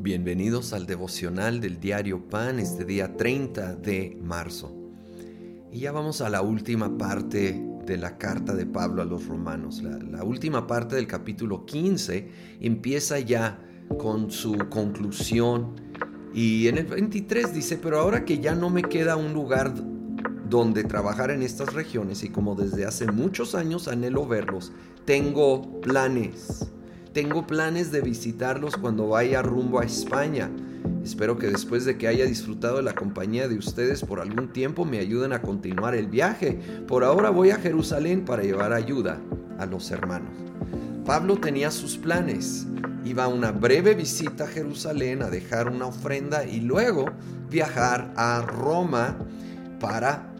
Bienvenidos al devocional del diario Pan, este día 30 de marzo. Y ya vamos a la última parte de la carta de Pablo a los romanos. La última parte del capítulo 15 empieza ya con su conclusión. Y en el 23 dice, pero ahora que ya no me queda un lugar donde trabajar en estas regiones y como desde hace muchos años anhelo verlos, tengo planes. Tengo planes de visitarlos cuando vaya rumbo a España. Espero que después de que haya disfrutado de la compañía de ustedes por algún tiempo me ayuden a continuar el viaje. Por ahora voy a Jerusalén para llevar ayuda a los hermanos. Pablo tenía sus planes. Iba a una breve visita a Jerusalén a dejar una ofrenda y luego viajar a Roma para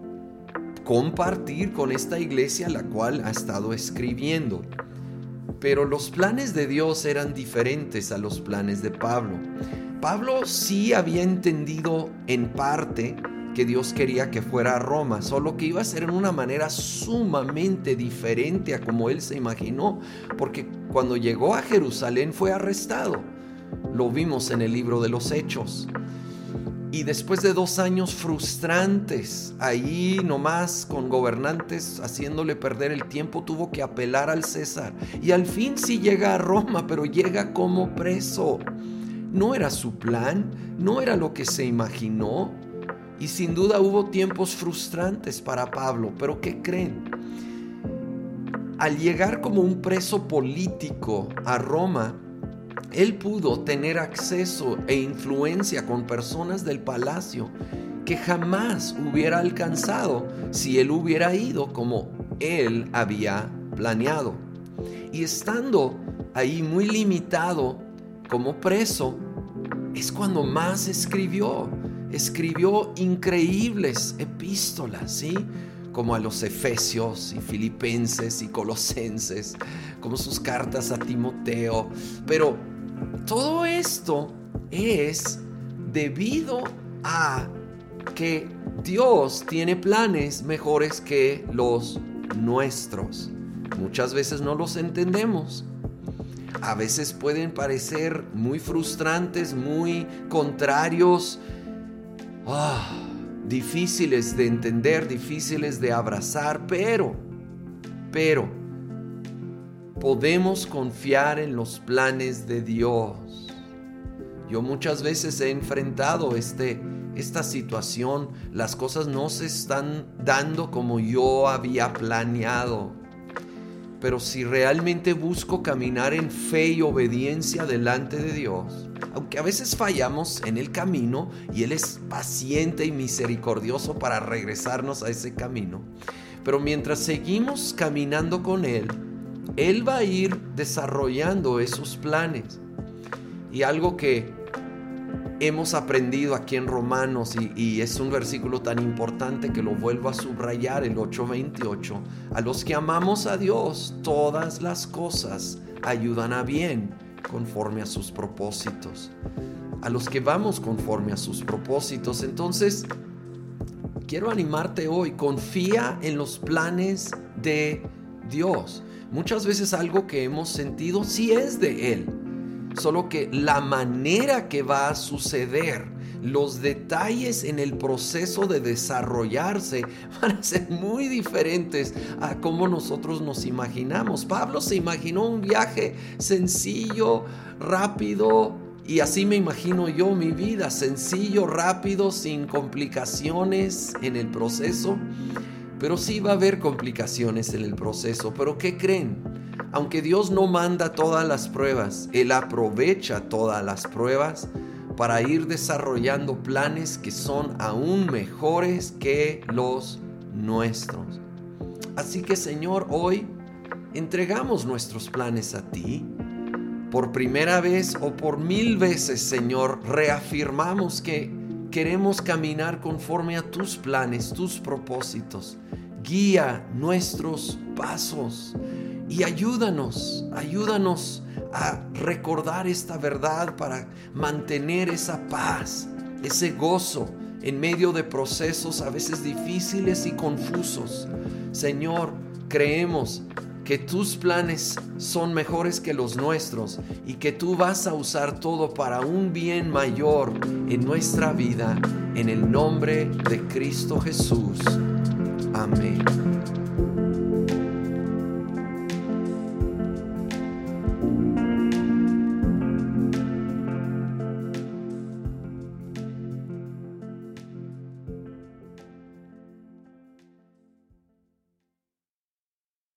compartir con esta iglesia la cual ha estado escribiendo. Pero los planes de Dios eran diferentes a los planes de Pablo. Pablo sí había entendido en parte que Dios quería que fuera a Roma, solo que iba a ser en una manera sumamente diferente a como él se imaginó, porque cuando llegó a Jerusalén fue arrestado. Lo vimos en el libro de los Hechos. Y después de 2 años frustrantes, ahí nomás con gobernantes haciéndole perder el tiempo, tuvo que apelar al César. Y al fin sí llega a Roma, pero llega como preso. No era su plan, no era lo que se imaginó. Y sin duda hubo tiempos frustrantes para Pablo. Pero ¿qué creen? Al llegar como un preso político a Roma, él pudo tener acceso e influencia con personas del palacio que jamás hubiera alcanzado si él hubiera ido como él había planeado. Y estando ahí muy limitado como preso, es cuando más escribió. Escribió increíbles epístolas, ¿sí? Como a los Efesios y Filipenses y Colosenses, como sus cartas a Timoteo. Pero todo esto es debido a que Dios tiene planes mejores que los nuestros. Muchas veces no los entendemos. A veces pueden parecer muy frustrantes, muy contrarios, difíciles de entender, difíciles de abrazar, pero podemos confiar en los planes de Dios. Yo muchas veces he enfrentado esta situación. Las cosas no se están dando como yo había planeado. Pero si realmente busco caminar en fe y obediencia delante de Dios, aunque a veces fallamos en el camino y Él es paciente y misericordioso para regresarnos a ese camino, pero mientras seguimos caminando con Él va a ir desarrollando esos planes. Y algo que hemos aprendido aquí en Romanos, y es un versículo tan importante que lo vuelvo a subrayar, el 8:28, a los que amamos a Dios, todas las cosas ayudan a bien conforme a sus propósitos. A los que vamos conforme a sus propósitos. Entonces, quiero animarte hoy, confía en los planes de Dios. Muchas veces algo que hemos sentido sí es de Él, solo que la manera que va a suceder, los detalles en el proceso de desarrollarse van a ser muy diferentes a como nosotros nos imaginamos. Pablo se imaginó un viaje sencillo, rápido, y así me imagino yo mi vida, sencillo, rápido, sin complicaciones en el proceso. Pero sí va a haber complicaciones en el proceso. ¿Pero qué creen? Aunque Dios no manda todas las pruebas, Él aprovecha todas las pruebas para ir desarrollando planes que son aún mejores que los nuestros. Así que, Señor, hoy entregamos nuestros planes a ti. Por primera vez o por 1000 veces, Señor, reafirmamos que queremos caminar conforme a tus planes, tus propósitos. Guía nuestros pasos y ayúdanos a recordar esta verdad para mantener esa paz, ese gozo en medio de procesos a veces difíciles y confusos. Señor, creemos que tus planes son mejores que los nuestros y que tú vas a usar todo para un bien mayor en nuestra vida, en el nombre de Cristo Jesús. Amén.